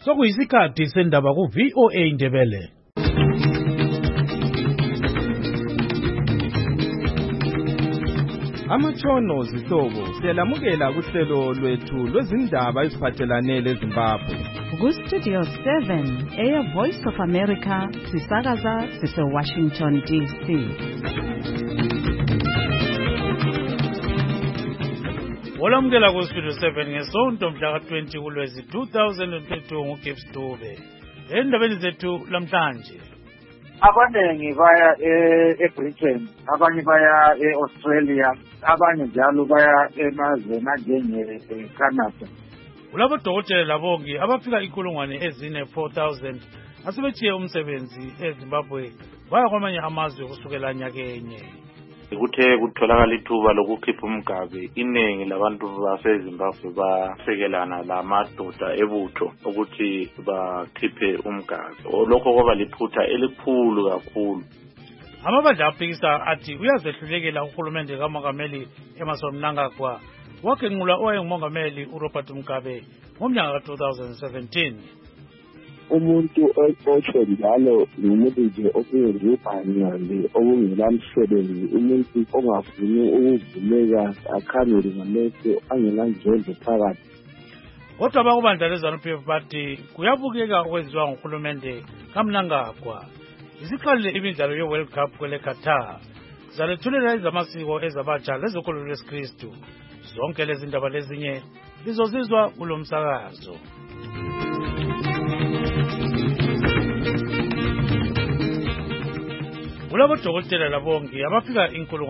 Sokuyisikhathi sendaba ku VOA Indebele. Amatshono zihlobo siyalamukela kuhlelo lwethu lwezindaba eziphathelane leZimbabwe. Ku Studio 7 Air Voice of America sisakaza sise Washington DC. Olamukela ku Studio 7 ngesonto mhla ka-20 kuLwezi 2022 nguGibbs Dube. Endabeni zethu lamhlanje. Abanengi baya eBritain, abanye baya eAustralia, abanye njalo baya emazweni anjenge-Canada. Kulabo dokotela labongi abafika 4,000 asebethiye umsebenzi eZimbabwe baya kwamanye amazwe kusukela nyakenye. Kuthe kutholakala ithuba lokukhipha umgabe, iningi labantu baseZimbabwe basekelana lamadoda ebutho ukuthi bakhiphe umgabe. Lokho kwaba liphutha elikhulu kakhulu. Amabandla aphikisa athi uyazehlulekela uhulumende kaMongameli Emmerson Mnangagwa wakenqula owayengumongameli uRobert Mugabe ngomnyaka ka-2017. Umuntu otsho njalo ngumuntu nje okuyizibhanyane okungelamsebenzi, umuntu ongafuni ukuvuleka akhangele ngamehlo angenanjongo phakathi. Kodwa abakubandla leZANU-PF bathi kuyabukeka okwenziwa nguhulumende kaMnangagwa. Isiqalile imidlalo ye-World Cup kwele Qatar. Zalethulela ezamasiko ezabatsha lezokholo lwesikristu. Zonke lezi ndaba lezinye lizozizwa kulo msakazo. Kulabo dokotela labongi abafika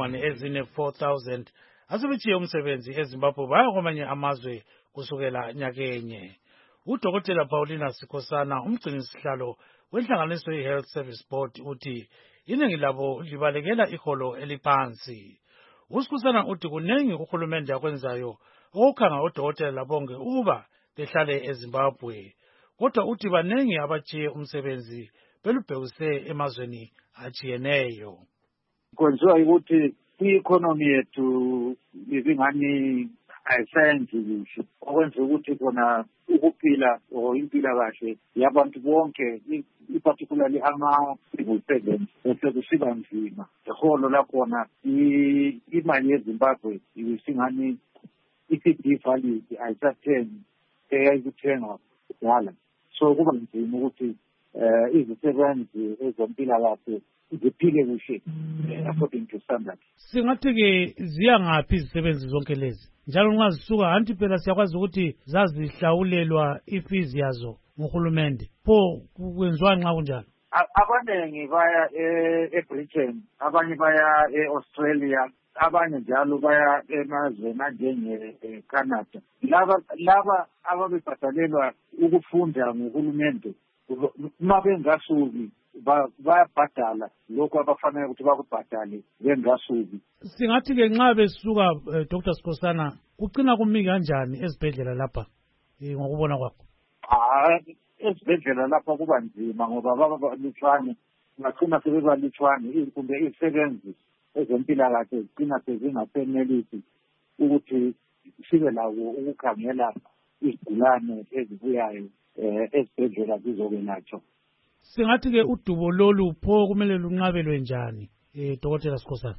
4,000 asebethiye umsebenzi eZimbabwe baya kwamanye amazwe kusukela nyakenye. Udokotela Paulina Sikosana, umgcinisihlalo wenhlanganiso ye-Health Service Board, uthi iningi labo libalekela iholo eliphansi. Usikosana uthi kunengi uhulumende akwenzayo okukhanga odokotela labonge ukuba behlale eZimbabwe. Kodwa uthi banengi abatshiye umsebenzi belubhekise emazweni achiyeneyo. Kwenziwa ukuthi i-economy yethu ibingani ayisayenzi kuhle, okwenza ukuthi khona ukuphila or impilakahle yabantu bonke, particularly ama-civil servants, bese kusiba nzima. Iholo lakhona imali yeZimbabwe ibisingani i-CD value ayisathengi eyayikuthenga kudala. So kuba nzima ukuthi izisebenzi ezompilakahle ziphile kuhle according to standard. Singathi-ke ziya ngaphi izisebenzi zonke lezi? Njalo nxa zisuka anti phela siyakwazi ukuthi zazihlawulelwa ifizi yazo nguhulumende. Pho kwenziwa nxa kunjalo? Abanengi baya eBritain, abanye baya eAustralia, abanye njalo baya emazweni anjenge-Canada. Laba ababebhadalelwa ukufunda nguhulumende uma bengasuki bayabhadala lokho abafanele ukuthi bakubhadale bengasuki. Singathi-ke nxa besuka Dr. Sikosana kucina kumi kanjani ezibhedlela lapha ngokubona kwakho? Ezibhedlela lapha kuba nzima ngoba baba balutshwane, bacina sebebalutshwane, kumbe izisebenzi ezempilakahle zicina sezingasenelisi ukuthi sibe lawo ukukhangela izigulane ezibuyayo ezibhedlela zizokwelatshwa. Singathi-ke udubo lolu pho kumele lunqabelwe njani, Dr. Sikosana?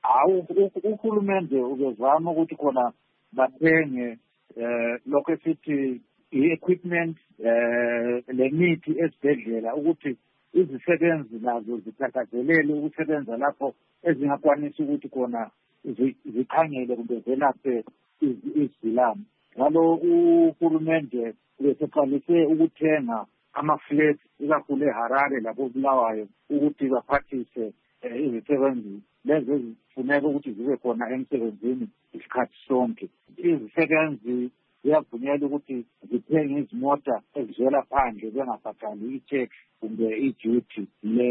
Uhulumende ubezama ukuthi khona bathenge lokho esithi i-equipment lemithi ezibhedlela ukuthi izisebenzi nazo zithakazelele ukusebenza lapho ezingakwanisi ukuthi khona zikhangele kumbe zelaphe izigulane. Ngalo uhulumende ubeseqalise ukuthenga ama-flats ikakhulu eHarare lapho Bulawayo ukuthi baphathise izisebenzi lezo ezifuneka ukuthi zibe khona emsebenzini isikhathi sonke. Izisebenzi ziyavunyelwa ukuthi zithenge izimota ezivela phandle bengabhadali i-tax kumbe i-duty.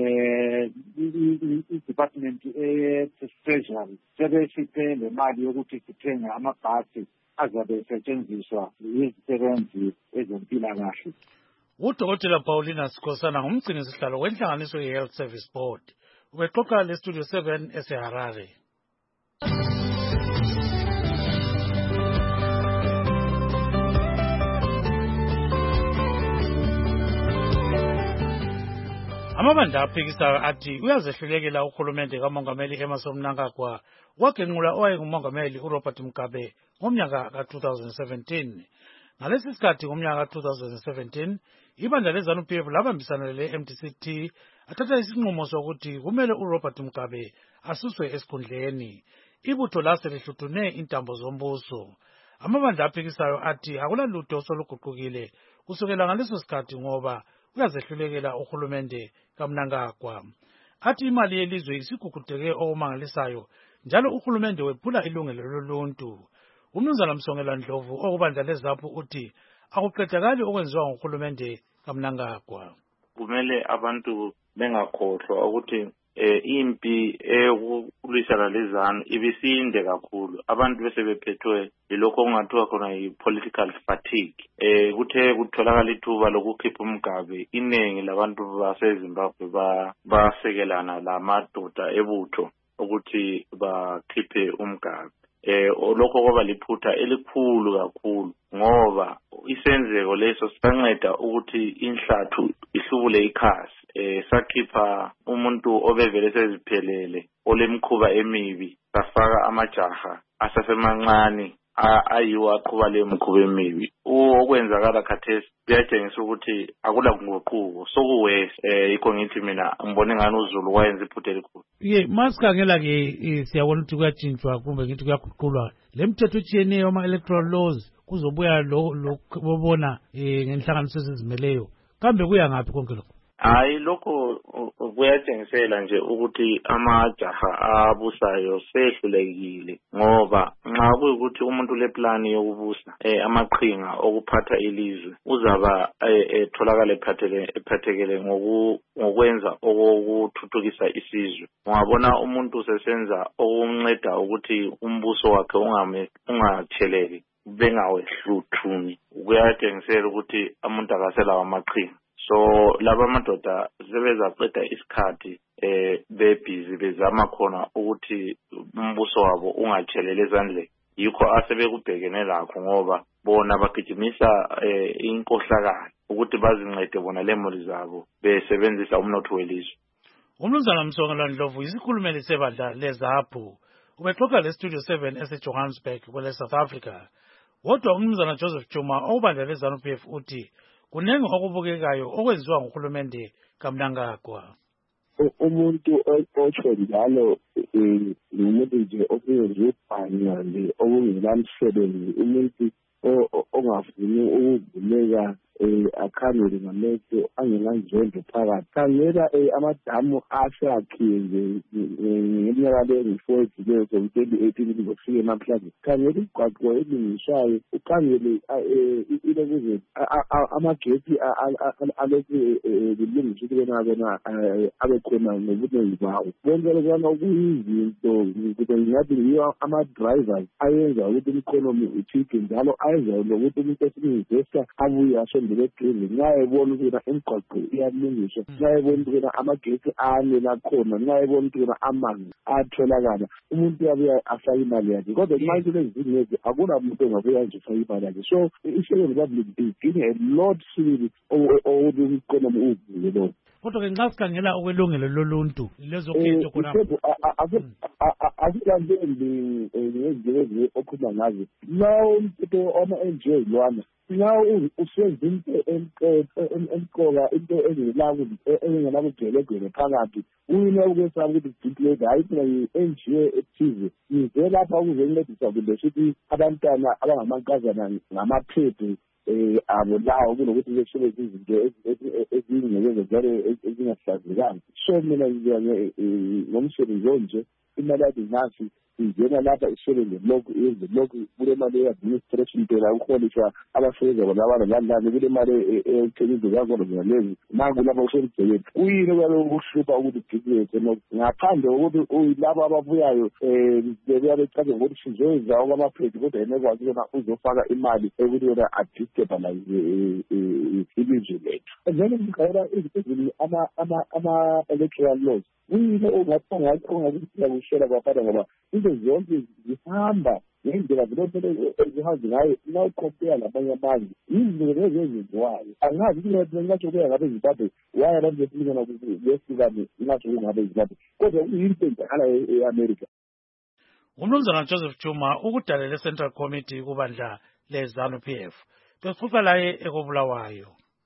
I-Department Treasury sebesiphe le mali yokuthi sithenge amabhasi azabe esetshenziswa yizisebenzi ezempilakahle. Udokotela Paulina Sikosana ngumgcinisihlalo wenhlanganiso ye-Health Service Board. Ubexoxa leStudio 7 eseHarare. Amabandla aphikisayo athi uyazehlulekela uhulumende kaMongameli Emmerson Mnangagwa wagenqula owayengumongameli uRobert Mugabe ngomnyaka ka-2017. Ngalesi sikhathi ngomnyaka ka-2017 ibandla leZANU-PF labambisana le-MDC-T athatha isinqumo sokuthi kumele uRobert Mugabe asuswe esikhundleni. Ibutho lase lihluthune intambo zombuso. Amabandla aphikisayo athi akulalutho osoluguqukile kusukela ngaleso sikhathi ngoba uyazehlulekela uhulumende kaMnangagwa. Athi imali yelizwe isigugudeke okumangalisayo njalo uhulumende wephula ilungelo loluntu. Umnumzana Msongela Ndlovu okubandla leZAPU uthi akuqedakali okwenziwa nguhulumende kaMnangagwa. Kumele abantu bengakhohlwa ukuthi impi eyokulwisana lezanu ibisinde kakhulu. Abantu bese bephethwe yilokho okungathiwa khona yi-political fatigue. Kuthe kutholakala ithuba lokukhipha uMgabe, iningi labantu baseZimbabwe basekelana lamadoda ebutho ukuthi bakhiphe uMgabe. Lokho kwaba liphutha elikhulu kakhulu ngoba isenzeko leso sanceda ukuthi inhlathu ihlubule ikhasi. Sakhipha umuntu obevele seziphelele olemkhuba emibi, safaka amajaha asasemancane ayiwo aqhuba leyo mkhuba emibi. Okwenzakala khathesi kuyatshengisa ukuthi akula nguquko sokuwese. Yikho ngithi mina ngibone ngani uZulu wayenza iphutha elikhulu. Masikhangela ke siyabona ukuthi kuyatshintshwa kumbe ngithi kuyaguqulwa le mithetho etshiyeneyo ama-electoral laws kuzobuya lobona ngenhlanganiso ezizimeleyo. Kambe kuya ngaphi konke lokho? Hayi, lokho kuyatshengisela nje ukuthi amajaha abusayo sehlulekile ngoba nxa kuyukuthi umuntu leplani yokubusa amaqhinga okuphatha ilizwe uzaba etholakala ephathekele ngokwenza okuthuthukisa isizwe. Ungabona umuntu sesenza okunceda ukuthi umbuso wakhe ungatheleki bengawehluthuni, kuyatshengisela ukuthi umuntu akaselawo amaqhinga. So laba madoda sebezaceda isikhathi bebhizi bezama khona ukuthi umbuso wabo ungathelele ezandleni. Yikho asebekubhekene lakho ngoba bona bagijimisa inkohlakalo ukuthi bazincede bona lemuli zabo besebenzisa umnotho welizwe. Umnumzana Msongela Ndlovu isikhulumeli sebandla leZAPU ubexoxa leStudio 7 eseJohannesburg kwele South Africa. Kodwa umnumzana Joseph Chuma okubandla leZANU-PF uthi kunenge okubukekayo okwenziwa nguhulumende kaMnangagwa. Umuntu otsho njalo ngumuntu nje obuyenza ubhanya nje okungelamsebenzi, umuntu ongafuni ukuvuleka akhangele ngamehlo angelanzondo phakathi. Khangela amadamu asakhiwe nje ngeminyaka le-4 edluleyo ngo-2018 kuzofika namhlanje. Khangela imigwaqo elungiswayo, ukhangele ilokuze amagetsi alokhu kulungiswa ukubona abekhona ngobuningi bawo. Bonke lokwana kuyizinto ngingathi yiyo ama-drivers ayenza ukuthi i-economy uthike njalo ayenza lokuthi umuntu esinivesta abuye asondele eduze nxa ebona ukuthi imigwaqo iyalungiswa, nxa ebona ukuthi amagetsi anela khona, nxa ebona ukuthi amanzi atholakala, umuntu uyabuya afake imali yakhe. Kodwa manje lezingezi akula muntu ongabuya nje afake imali yakhe. So i-Second Republic is doing a lot sibili ukuthi i-economy uvule lokho. Kodwa ke nxa sikhangela okwelungelo loluntu lezokhetho khonapho akulantembi ngezinto okhuluma ngazo lawo umthetho ama-NGO lwana lawo usenza into emqoka, into engenakugcwelegcwele phakathi. Uyine ukwesaba ukuthi diplede hayi phela yi-NGO ethize ize lapha ukuzencedisa kumbe sithi abantwana abangamankazana ngamaphephe abo lawo kunokuthi besebenzise izinto ezingekeze njalo ezingahlazekanga. So mina ngomsebenzi onje imali yakhe nasi ingena lapha isebenze lokhu yenze lokhu kule mali ye-administration phela ukuholisha abasebenza bona abanalani kule mali eyokuthengiza kakhona ngalezi nangu lapha usemgcekeni. Kuyini okuyabe ukuhlupha ukuthi diplede ngaphandle kokuthi labo ababuyayo bebuya becaze ngokuthi sizoyenza okwamaphedi kodwa yena ekwazi yona uzofaka imali ekuthi yona adistabilize ilizwe lethu. And then ngicela ama-electoral laws kuyini ongakuthi ukushela kwaphatha ngoba into zonke zihamba ngendlela vele ezihambi ngayo nawukompea labanye amazwe izinto lezi ezenziwayo angazi ukuthi ngatsho kuya ngabe eZimbabwe waya abantu besilingana besikane ngatsho kungabe eZimbabwe kodwa uyinto enjalo eAmerica. Umnumzana Joseph Chuma ukudalela Central Committee kubandla leZANU-PF besixoxa laye ekobulawayo.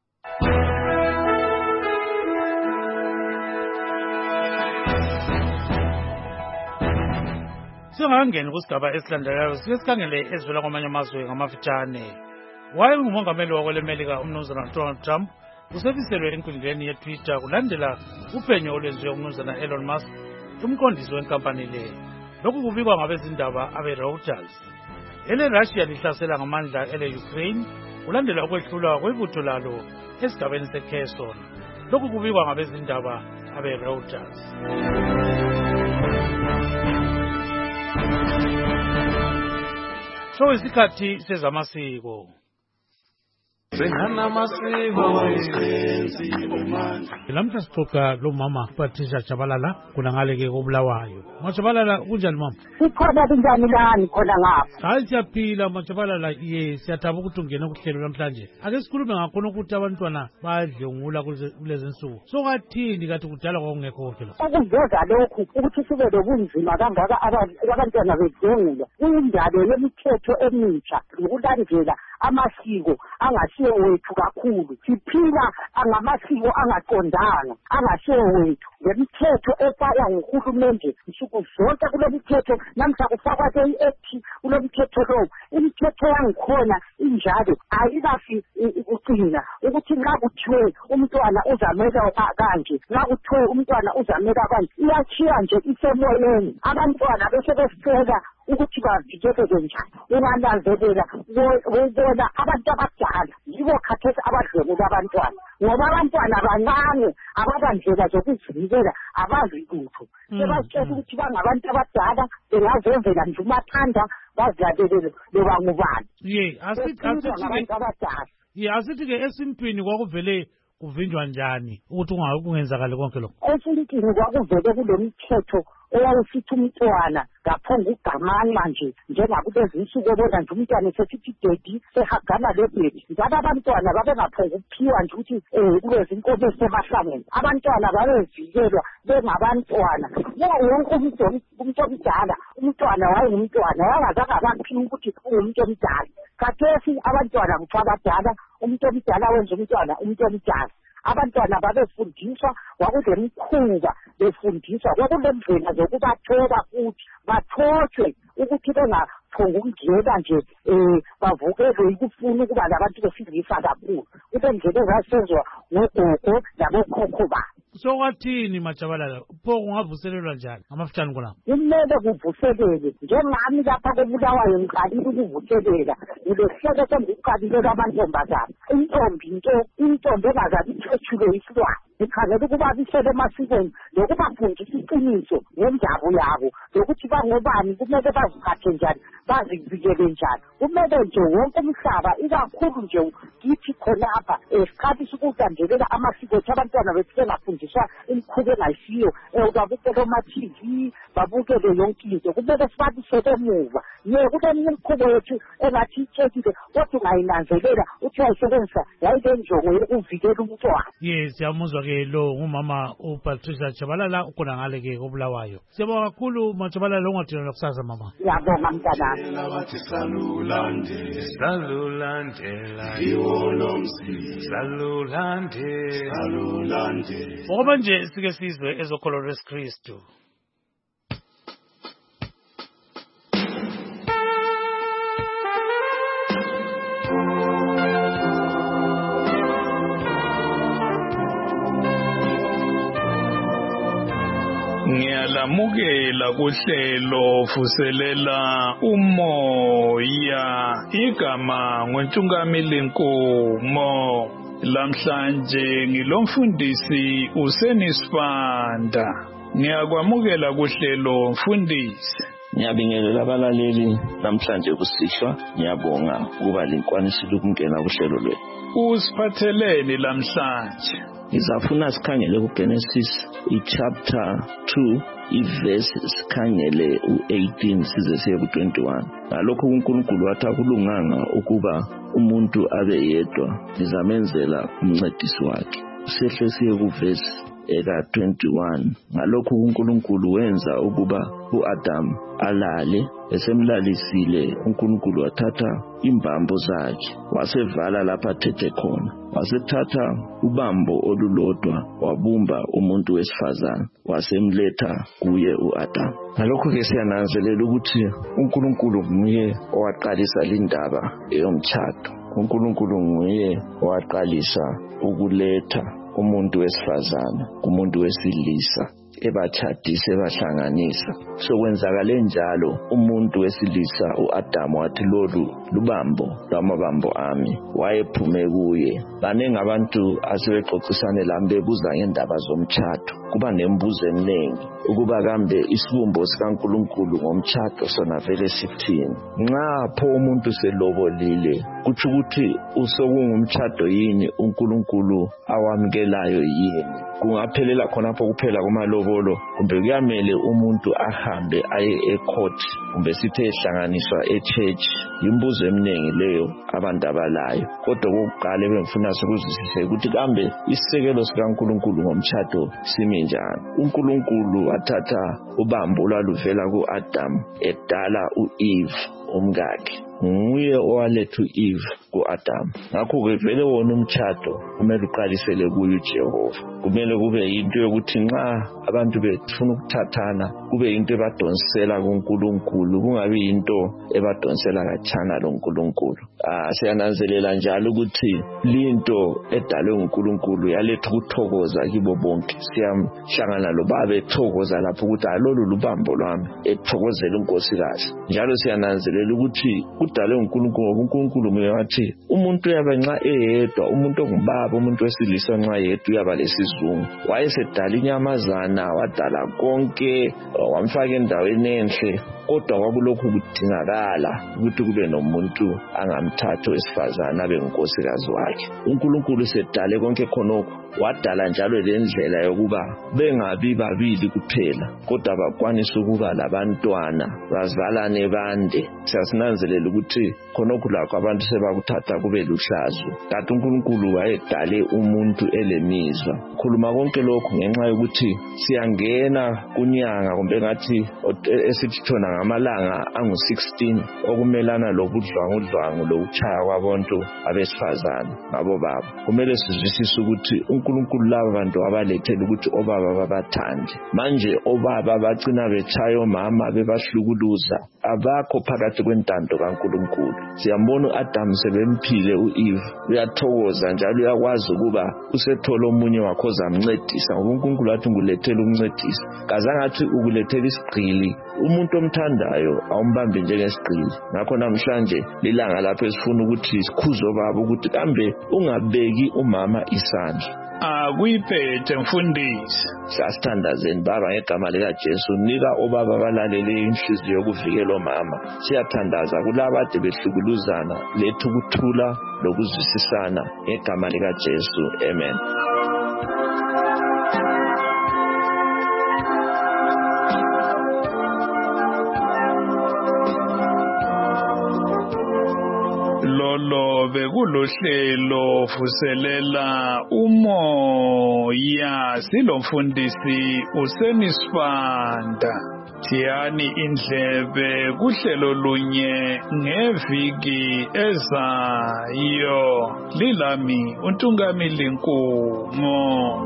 Singangeni kusigaba esilandelayo sike sikhangele ezivela kwamanye amazwe ngamafitshane. Wayengumongameli wakweLemelika umnumzana Donald Trump usebiselwe enkundleni yeTwitter kulandela uphenyo olwenziwe umnumzana Elon Musk umqondisi wenkampani le. Lokhu kubikwa ngabezindaba abe-Reuters. EleRussia lihlasela ngamandla ele-Ukraine kulandela ukwehlulwa kwebutho lalo esigabeni seKherson. Lokhu kubikwa ngabezindaba abe-Reuters. So isikhathi sezamasiko. Lamhla sixoxa lo mama Patricia Chabalala kuna ngale ke kobulawayo. Machabalala kunjani mama? Sikhona kunjani lani khona ngapha? Hayi siyaphila Machabalala siyathaba ukuthi ungene kuhlelo namhlanje. Ake sikhulume ngakhona ukuthi abantwana bayadlungula kulezi insuku. So kathini kathi kudala kwakungekho phela? Ukuveza lokhu ukuthi sibe lobunzima kangaka abantwana bedlungula. Kuyindaba yemithetho emitsha ukulandela amasiko angasiyo wethu kakhulu. Siphila ngamasiko angaqondanga angasiyo wethu. Lemithetho efakwa nguhulumende nsuku zonke kulemithetho namhla kufakwa ke-act kulemithetho lo. Imithetho yangikhona injalo ayikafi ukucina ukuthi nxa kuthiwe umntwana uzamela kanje nxa kuthiwe umntwana uzamela kanje iyachiya nje isemoyeni. Abantwana bese besela ukuthi bavikeleke njani. Ungananzelela ubona abantu abadala yibo khathesi abadlwengula abantwana ngoba abantwana bancane ababandlela zokuzivikela abazi lutho. Sebasitshela ukuthi bangabantu abadala bengazenzela nje umathanda bazilalelele loba ngubani. Asithi-ke esintwini kwakuvele kuvinjwa njani ukuthi kungenzakali konke lokho? Esintwini kwakuvele kulemithetho owawusithi umntwana ngaphonga ugamanywa nje njengakulezi insuku obona nje umntwana esesithi dedi sehagana lebhedi. Njalo abantwana babengaphonga ukuphiwa nje ukuthi kulezi inkomo esemahlangeni. Abantwana babevikelwa bengabantwana. Wonke umuntu omdala umntwana wayengumntwana wangazange abaphiwa ukuthi ungumuntu omdala. Khathesi abantwana kuthiwa abadala umuntu omdala wenza umntwana umuntu omdala. Abantwana babefundiswa kwakulemikhuba befundiswa kwakulendlela zokubathoba futhi bathotshwe ukuthi bengaphonga ukungena nje bavukelwe ikufuna ukuba labantu besilisa kakhulu. Kulendlela ezasenzwa ngogogo labokhokho babo. So kwathini Machabalala pho kungavuselelwa njani amafitshane khona? Kumele kuvuselele njengami lapha kobulawayo ngiqalile ukuvuselela ngilehlelo sengiqalile kwamantombazana. Intombi engazabi ithethule isilwane ngikhangela ukuba bisele emasikweni lokubafundisa iqiniso ngendawo yabo lokuthi bangobani kumele baziphathe njani bazivikele njani. Kumele nje wonke umhlaba ikakhulu nje kithi khonapha esiqalisa ukulandelela amasiko ethu abantwana bethu bengafundiswa imikhuba engayisiyo babukele oma-TV babukele yonke into. Kumele sibalisele emuva kuleminye imikhuba yethu engathi itshekile kodwa ungayinanzelela uthi wayisebenzisa yayile njongo yokuvikela umntwana. Siyamuzwa-ke lo ngumama uPatricia Chabalala ukhona ngale ke kobulawayo. Siyabonga kakhulu Machabalala ungadinwa kusasa mama. Ngiyabonga mntanami. Ngoba nje sike sizwe ezokholwa lweSikristu. Ngiyalamukela kuhlelo vuselela umoya igama ngoNtungamili Nkomo. Lamhlanje ngilomfundisi uSenisibanda. Ngiyakwamukela kuhlelo mfundisi. Ngiyabingelela abalaleli namhlanje kusihlwa. Ngiyabonga ukuba linkwanisile ukungena kuhlelo lwethu. Usiphatheleni lamhlanje? ngizafuna sikhangele kuGenesis chapter 2 iverse sikhangele u18 size siye ku21. Ngalokho uNkulunkulu wathi akulunganga ukuba umuntu abe yedwa, ngizamenzela umncedisi wakhe. Sihle siye kuverse eka21. Ngalokho uNkulunkulu wenza ukuba uAdam alale. Esemlalisile uNkulunkulu wathatha imbambo zakhe wasevala lapha athethe khona. Wasethatha ubambo olulodwa wabumba umuntu wesifazane wasemletha kuye uAdam. Ngalokho ke siyananzelela ukuthi uNkulunkulu nguye owaqalisa lindaba yomtchado. uNkulunkulu nguye owaqalisa ukuletha umuntu wesifazane kumuntu wesilisa ebachadise bahlanganisa. Sokwenzakale njalo umuntu wesilisa uAdam wathi lolu lubambo lwamabambo ami, wayephume kuye. Baningi abantu asebexoxisane lami bebuza ngendaba zomtchado. Kuba nembuzo eminingi ukuba kambe isibumbo sikaNkulunkulu ngomtchado sona vele sithini. Nxa pho umuntu selobolile kuthi ukuthi usokungumtchado yini uNkulunkulu awamkelayo yini? Kungaphelela khonapho kuphela kumalobolo kumbe kuyamele umuntu ahambe aye ecourt kumbe sithe ehlanganiswa echurch? Imbuzo eminingi leyo abantu abalayo. Kodwa kokuqala bengifuna sikuzwisise ukuthi kambe isisekelo sikaNkulunkulu ngomtchado simi njani. uNkulunkulu wathatha ubambo olwaluvela kuAdam edala uEve umkakhe. Nguye owaletha uEve kuAdam. Ngakho ke vele wona umtchado kumele uqalisele kuye uJehova. Kumele kube into yokuthi nxa abantu befuna ukuthathana kube into ebadonsela kuNkulunkulu, kungabi into ebadonsela khatshana loNkulunkulu. Siyananzelela njalo ukuthi linto edalwe nguNkulunkulu yaletha ukuthokoza kibo bonke. Siyamhlangana lobaba ethokoza lapho ukuthi alolu lubambo lwami, ethokozela unkosikazi. Njalo siyananzelela ukuthi kudalwe uNkulunkulu nguye wathi umuntu uyabe nxa eyedwa, umuntu ongubaba, umuntu wesilisa nxa yedwa uyaba lesizungu. Wayesedala inyamazana, wadala konke, wamfaka endaweni enhle, kodwa kwakulokhu kudingakala ukuthi kube nomuntu angamthatha wesifazane abe ngunkosikazi wakhe. uNkulunkulu sedale konke khonokho, wadala njalo lendlela yokuba bengabi babili kuphela kodwa bakwanisa ukuba labantwana bazalane bande. Siyasinanzelela ukuthi khonokho lakho abantu sebakuthatha kube luhlazo. Kanti uNkulunkulu wayedale umuntu elemizwa. Khuluma konke lokho ngenxa yokuthi siyangena kunyanga kumbe ngathi esithi thona ngamalanga angu16 okumelana lobudlwangudlwangu lokuchaya kwabantu abesifazane ngabo baba. Kumele sizwisise ukuthi uNkulunkulu laba bantu abalethele ukuthi obaba babathande. Manje obaba bacina bechaya omama bebahlukuluza. Abakho phakathi kwentando kaNkulunkulu. Siyambona uAdam sebemphile uEve, uyathokoza njalo uyakwazi ukuba usethola omunye wakho zamncedisa. uNkulunkulu wathi ngulethele umncedisi. Kazange athi ukulethela isigqili. Umuntu omthandayo awumbambe njengesigqili. Ngakho namhlanje lilanga lapho esifuna ukuthi sikhuze obaba ukuthi kambe ungabeki umama isandla. Akuyiphethe mfundisi. Sasithandazeni baba ngegama likaJesu, nika obaba balalele inhliziyo yokuvikela omama. Siyathandaza kulabo ade behlukuluzana, letha ukuthula lokuzwisisana ngegama likaJesu. Amen. Lolo bekulohlelo vuselela umoya, silomfundisi uSenisfanda. Thiyani indlebe kuhlelo lunye ngeviki ezayo. Lilami uNtungamili Nkumo.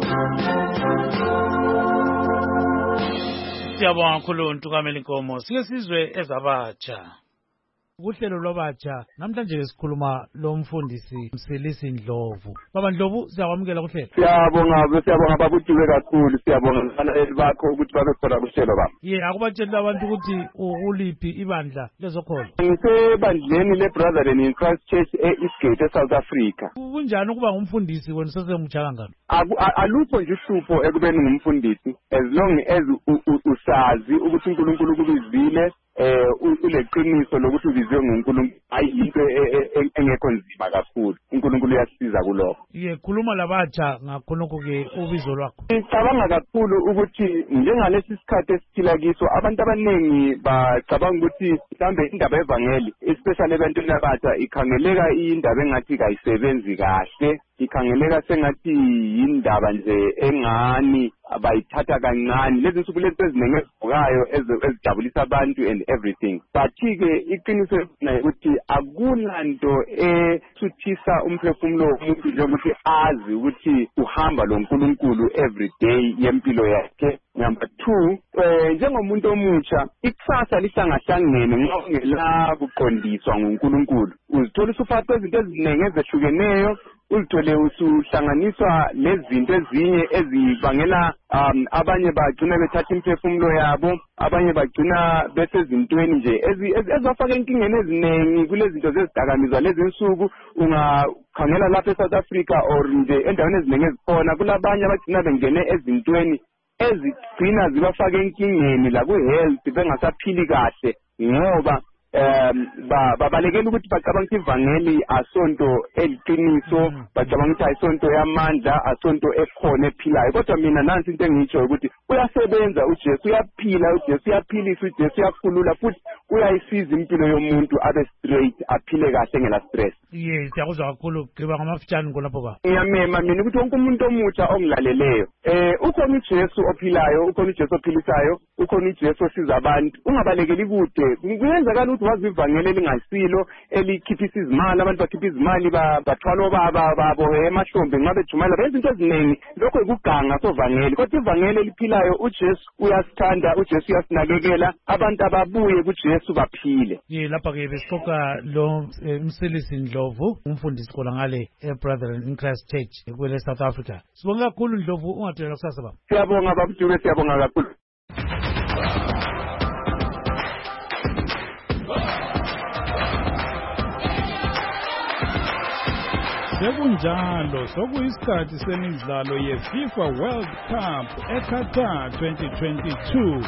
Siyabonga kakhulu uNtungamili Nkomo. Sike sizwe ezabatsha. Uhlelo lwabatsha namhlanje sikhuluma lomfundisi Msilisi Ndlovu. Baba Ndlovu, siyakwamukela kuhlelo. Siyabonga babutiwe kakhulu, siyabonga nabalaleli bakho ukuthi babekhona kuhlelo baba. Akubatshela abantu ukuthi ukuliphi ibandla lezokholo. Ngisebandleni leBrethren in Christ Church eEastgate eSouth Africa. Kunjani ukuba ngumfundisi wena sesemutsha kangaka? Alupho nje uhlupho ekubeni ngumfundisi as long as usazi ukuthi uNkulunkulu kubizile uleqiniso lokuthi ubiziwe nguNkulunkulu hayi into engekho nzima kakhulu. uNkulunkulu uyasiza kulokho. Khuluma labatsha ngakhonokho ke ubizo lwakho. Ngicabanga kakhulu ukuthi njengalesi sikhathi esiphila kiso abantu abaningi bacabanga ukuthi mhlambe indaba evangeli especially ebantwini abatsha ikhangeleka indaba engathi kayisebenzi kahle, ikhangeleka sengathi indaba nje engani abayithatha kancane. Lezi nsuku lezi eziningi ezivukayo ezijabulisa abantu and everything, but-ke iqiniso ukuthi akunanto ethuthisa umphefumulo womuntu njengokuthi azi ukuthi uhamba lo nkulunkulu every day yempilo yakhe. Number 2, njengomuntu omutsha ikusasa lihlangahlangene nxa ungela kuqondiswa nguNkulunkulu, uzithola usufaka izinto eziningi ezehlukeneyo, uzithole usuhlanganiswa lezinto ezinye ezibangela abanye bagcina bethatha imphefumulo yabo, abanye bagcina besezintweni nje ezafaka enkingeni eziningi kulezi zinto zezidakamizwa lezi nsuku. Ungakhangela lapha eSouth Africa or nje endaweni eziningi ezikhona kulabanye abagcina bengene ezintweni ezigcina zibafaka enkingeni la ku-health bengasaphili kahle ngoba babalekela ukuthi bacabanga ukuthi ivangeli asonto eliqiniso, bacabanga ukuthi ayisonto yamandla, asonto ekhona ephilayo. Kodwa mina nansi into engiyitsho ukuthi uyasebenza uJesu, uyaphila uJesu, uyaphilisa uJesu, uyakhulula futhi uyayisiza impilo yomuntu abe straight, aphile kahle ngela stress. Siyakuzwa kakhulu gqiba ngamafutshane ngolapho ba. Ngiyamema mina ukuthi wonke umuntu omutsha ongilaleleyo ukhona uJesu ophilayo, ukhona uJesu ophilisayo, ukhona uJesu osiza abantu. Ungabalekeli kude. Kuyenzakala ukuthi wazi ivangeli elingasilo elikhiphisa izimali, abantu bakhipha izimali bathwala babo emahlombe nxa bejumayela benza into eziningi. Lokho ikuganga kwevangeli. Kodwa ivangeli eliphilayo uJesu uyasithanda, uJesu uyasinakekela, abantu ababuye kuJesu baphile. Lapha ke besixoxa lo Msilisi Ndlovu, umfundisi khona ngale eBrethren in Christ Church kwele South Africa. Sibonga kakhulu Ndlovu, ungathela kusasa baba. Siyabonga babujuke, siyabonga kakhulu. Sekunjalo sokuyisikhathi semidlalo yeFIFA World Cup eQatar 2022.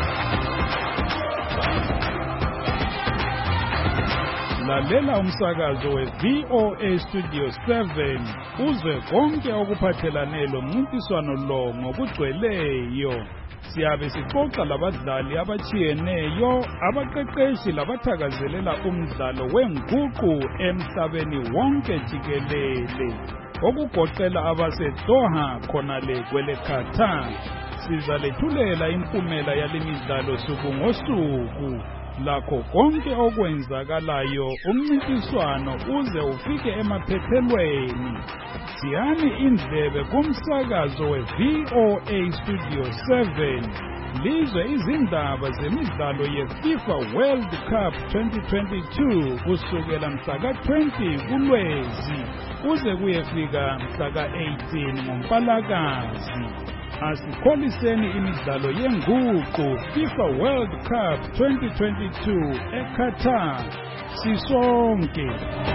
Lalela umsakazo we-VOA Studio 7 uzwe konke okuphathelane lo mncintiswano lo ngokugcweleyo. Siyabe sixoxa labadlali abachiyeneyo, abaqeqeshi labathakazelela umdlalo wenguqu emhlabeni wonke jikelele, okugoqela abaseDoha khonale kwele Qatar. Sizalethulela impumela yalemidlalo suku ngosuku, lakho konke okwenzakalayo umncintiswano uze ufike emaphethelweni. Siyani indlebe kumsakazo we-VOA Studio 7 lizwe izindaba zemidlalo yeFIFA World Cup 2022 kusukela mhla ka-20 kuLwezi kuze kuyefika mhla ka-18 ngoMpalakazi. Asikholiseni imidlalo yenguqu FIFA World Cup 2022 eQatar sisonke.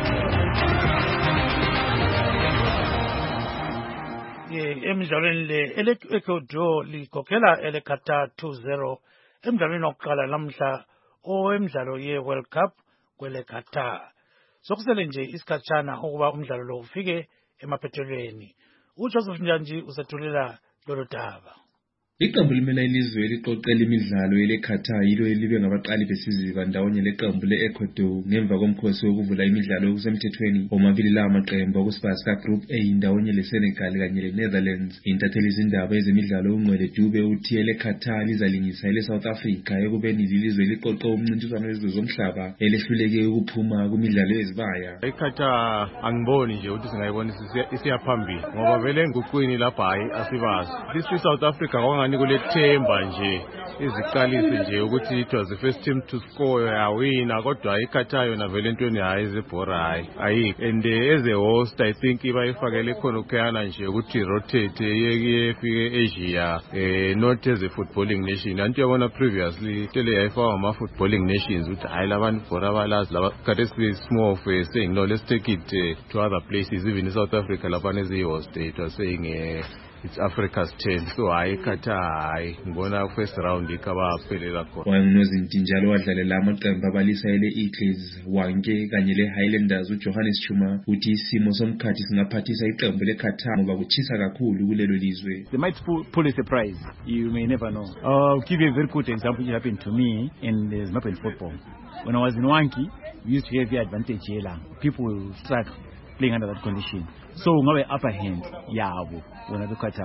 Emidlalweni le ele-Ecuador likhokhela ele-Qatar 2-0 emidlalweni wokuqala namhla owemidlalo ye-World Cup kwele Qatar. Sokusele nje isikhatshana ukuba umdlalo lo ufike emaphethelweni. uJoseph Njanji usethulela lolu daba. Iqembu limela ilizwe eliqoqela imidlalo ele-Qatar yilo elibe ngabaqali besiziba ndawonye leqembu le-Ecuador ngemva komkhosi wokuvula imidlalo okusemthethweni omabili la maqembu okusibasa Group A ndawonye leSenegal kanye leNetherlands. Intatheli izindaba ezemidlalo uNgcwele Dube uthi ele-Qatar lizalingisa ele-South Africa ekubeni lilizwe liqoqe umncintiswano wezizwe zomhlaba elehluleke ukuphuma kumidlalo yezibaya. iQatar angiboni nje ukuthi singayibona isiyaphambili ngoba vele nguqwini lapha hayi asibazi. This South Africa ngani kulethemba nje iziqalisi nje ukuthi it was the first team to score yawina kodwa iQatar yona vele entweni hayi zebhora hayi and as a host I think iba ifakele khona ukuyana nje ukuthi rotate yefike Asia not as a footballing nation. Antu yabona previously tele yayifawa ama footballing nations ukuthi hayi labantu for abalazi laba kade small of saying no let's take it to other places. Even in South Africa lapha as a host it was saying it's Africa's turn. So hayi Qatar hayi ngibona first round ikabaphelela khona. Wanozinti njalo wadlalela amaqembu abalisa ele-Eagles Wanke kanye le-Highlanders uJohannes Chuma uthi isimo somkhathi singaphathisa iqembu leQatar ngoba kuchisa kakhulu kulelo lizwe. They might pull a surprise. You may never know. I'll give you a very good example. It happened to me in the Zimbabwean football. When I was in Wanke, we used to have the advantage here. People will start playing under that condition. So we have upper hand yabo when I look at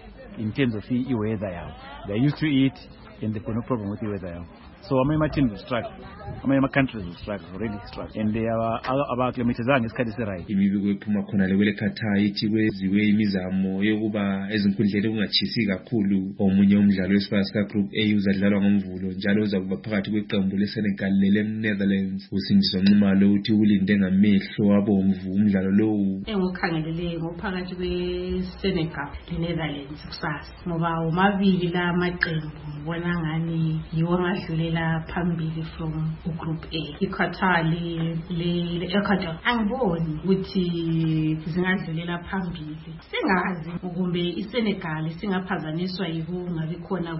in terms of the weather. They're used to it and they've got no problem with the weather. So my team will struggle. My countries will struggle, really struggle. And they are abaklimatizanga isikhathi serayi. Imibiko ephuma khona le Qatar ithi kweziwe imizamo yokuba ezinkundleni kungachisi kakhulu. Omunye umdlalo wesifazwe kaGroup A uzadlalwa ngoMvulo njalo uzakuba phakathi kweqembu leSenegal leNetherlands. Usindiswa Nxumalo uthi ulinde ngamehlo abomvu umdlalo lowo. Engokhangelele ngophakathi kweSenegal leNetherlands kusasa. Ngoba umabili la amaqembu ngibona ngani yiwo ngadlulela phambili from Group A. iQatar le-Ecuador angiboni ukuthi zingadlulela phambili. Singazi ukumbe iSenegal singaphazanyiswa yikungabi khona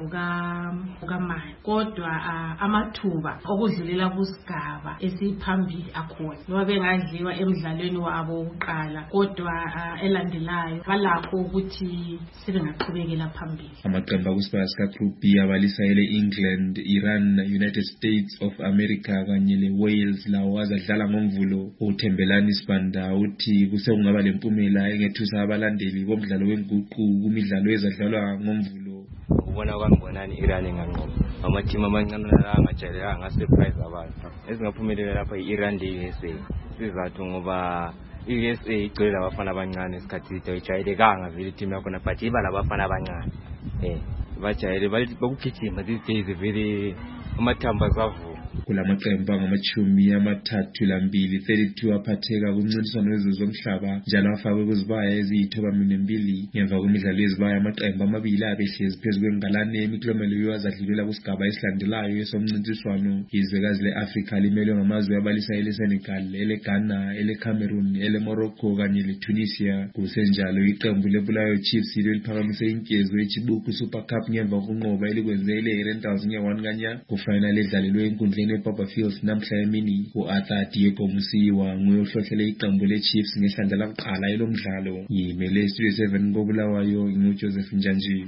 kukamani. Kodwa amathuba okudlulela kusigaba esiphambili akhona. Ngoba bengadliwa emidlalweni wabo wokuqala kodwa elandelayo balakho ukuthi sibengaqhubekela phambili. Amaqembu akusipasi kaGroup B abalisa ele-England, Iran, United States of America kanye le-Wales lawo azadlala ngoMvulo. uThembelani Sibanda uthi kusengaba lempumela engethusa abalandeli bomdlalo wenguqu kumidlalo ezadlalwa ngoMvulo. Ubona kwangibonani Iran enganqoba ama-team amancane la angajayelanga ngasurprise abantu ezingaphumelela lapha i-Iran le-USA. Sizathu ngoba i-USA igcwele abafana abancane esikhathi ijayelekanga vele i-team yakhona but iba labafana abancane bajayele bakugijima these days vele amathamba zavu. Kulamaqembu angama-32 32 aphatheka kumncintiswano wezomhlaba njalo afakwe kuzibaya eziyithoba-2 ngemva kwemidlalo yezibaya amaqembu amabili abehlezi phezu kwengalane emiklomelo azadlulela kusigaba esilandelayo esomncintiswano. Izwekazi le-Afrika limelwe ngamazwe abalisa ele-Senegal, ele-Ghana, ele-Cameroon, ele-Morocco kanye le-Tunisia. Kusenjalo iqembu le-Bulawayo Chiefs liphakamise inkezo yeChibuku Super Cup ngemva kokunqoba elikwenze ile-Rentals nge-1 kanya kufinal edlalelwe enkundleni ePapa Fields namhla emini. u-Arthur Diego Musiwa nguye ohlohlele iqembu le-Chiefs ngehlandla lakuqala elomdlalo. Yimele Studio 7 koBulawayo nguJoseph Njanji.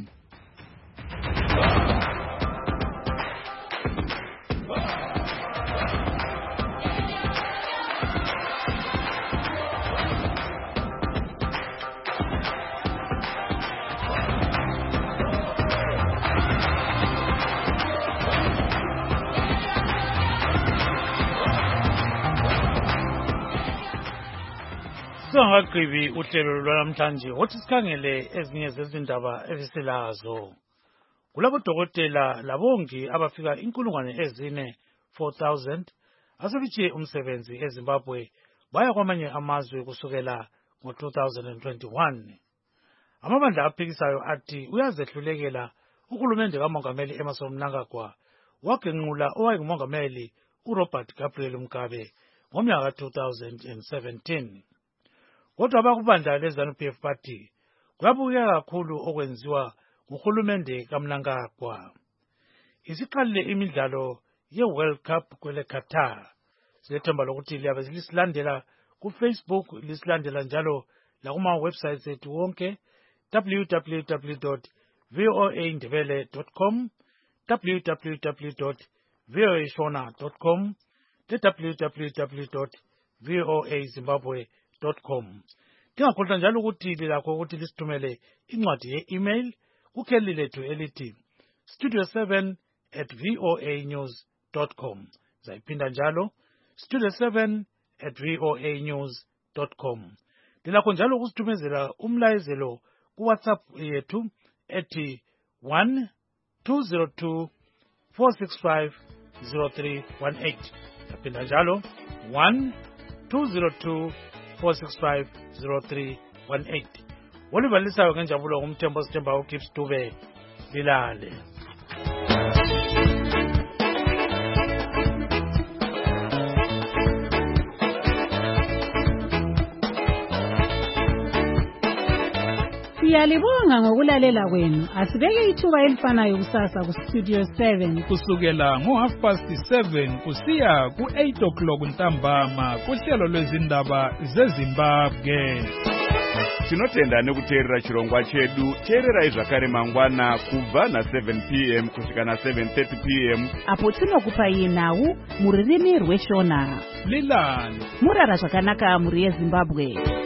Singakagqibi uhlelo lwanamhlanje wothi sikhangele ezinye zezindaba ezisilazo. Kulabodokotela labongi abafika 4,000 asebetshiye umsebenzi eZimbabwe baya kwamanye amazwe kusukela ngo-2021. Amabandla aphikisayo athi uyazehlulekela uhulumende kaMongameli Emmerson Mnangagwa wagenqula owayengumongameli uRobert Gabriel Mugabe ngomnyaka ka-2017. Kodwa abakubandla leZANU-PF Party kuyabukeka kakhulu okwenziwa nguhulumende kaMnangagwa. Isiqalile imidlalo ye-World Cup kwele-Qatar. Silethemba lokuthi liyabe lisilandela ku-Facebook, lisilandela njalo lakuma-websites ethu wonke www.voandebele.com, www.voashona.com, www.voazimbabwe.com. Ngingakhohlwa njalo ukuthi lilakho ukuthi lisithumele incwadi ye-email kukheli lethu elithi studio7@voanews.com. Zayiphinda njalo studio7@voanews.com. Lilakho njalo ukusithumezela umlayezelo kuWhatsApp yethu ethi 1-202-465-0318. Zaphinda njalo 1-202-465-0318. Olibalisayo ngenjabulo ngumthembo sithemba uGibbs Dube. Lilale. Siyalibonga ngokulalela kwenu. Asibeke ithuba elifanayo kusasa ku Studio 7 kusukela ngo7:30 kusiya ku8 ntambama kuhlelo lwezindaba zeZimbabwe. Tinotenda nekuteerera chirongwa chedu. Teererai zvakare mangwana kubva na7 p.m. kusvika na7:30 p.m. apo tinokupai nhau muririmi rweshona. Lilani murara zvakanaka muri yeZimbabwe.